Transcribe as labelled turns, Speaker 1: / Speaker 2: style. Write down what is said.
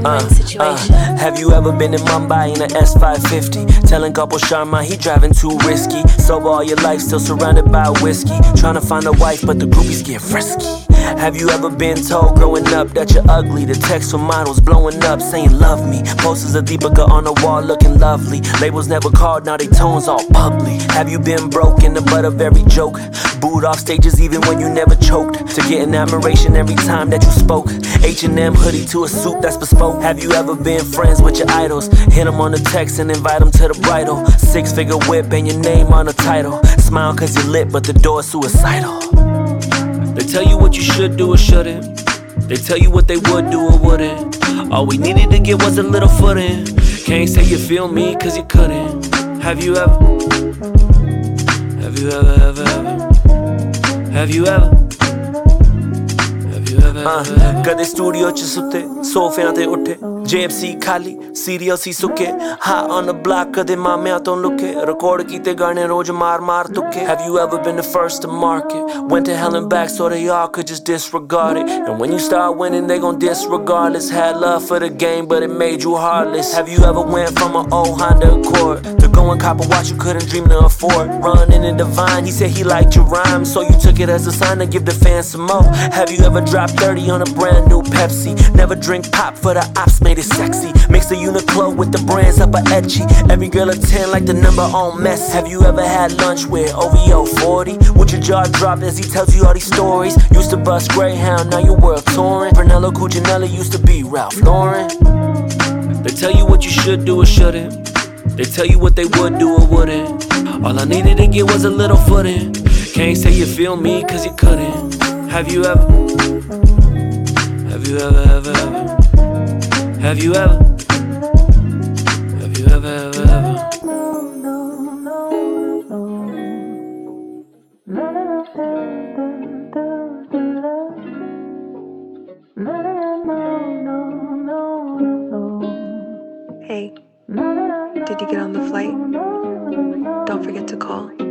Speaker 1: win-win situation.
Speaker 2: Have you ever been in Mumbai in an S550? Telling couple Sharma he driving too risky. Sober all your life, still surrounded by whiskey. Trying to find a wife, but the groupies get frisky. Have you ever been told growing up that you're ugly? The text from models blowing up saying love me. Posters of Deepika on the wall looking lovely. Labels never called, now they tones all bubbly. Have you been broke in the butt of every joke? Booed off stages even when you never choked. To get an admiration every time that you spoke. H&M hoodie to a suit that's bespoke. Have you ever been friends with your idols? Hit them on the text and invite them to the bridal. 6-figure whip and your name on the title. Smile cause you're lit but the door's suicidal. They tell you what you should do or shouldn't. They tell you what they would do or wouldn't. All we needed to get was a little footing. Can't say you feel me cause you couldn't. Have you ever? Have you ever, ever, ever? Have you ever? कदे studio च सुते सोफियां ते उठे जेब सी खाली serial सी सुके hot on the block कदे मामियां तो लुके रिकॉर्ड कीते गाने रोज मार मार तुके. Have you ever been the first to market? Went to hell and back so they all could just disregard it. And when you start winning they gon' disregard us. Had love for the game but it made you heartless. Have you ever went from an old Honda Accord to go and cop a watch you couldn't dream to afford? Running in the Divine, he said he liked your rhyme, so you took it as a sign to give the fans some more. Have you ever dropped 30 on a brand new Pepsi? Never drink pop for the ops, made it sexy. Mix the Uniqlo with the brands up a edgy. Every girl a 10 like the number on Messi. Have you ever had lunch with OVO 40? With your jaw dropped as he tells you all these stories. Used to bust Greyhound, now you're world touring. Brunello Cucinelli used to be Ralph Lauren. They tell you what you should do or shouldn't. They tell you what they would do or wouldn't. All I needed to get was a little footing. Can't say you feel me cause you couldn't. Have you ever? Have you ever, ever, ever? Have you ever? Have you ever, ever, ever?
Speaker 3: Hey, did you get on the flight? Don't forget to call.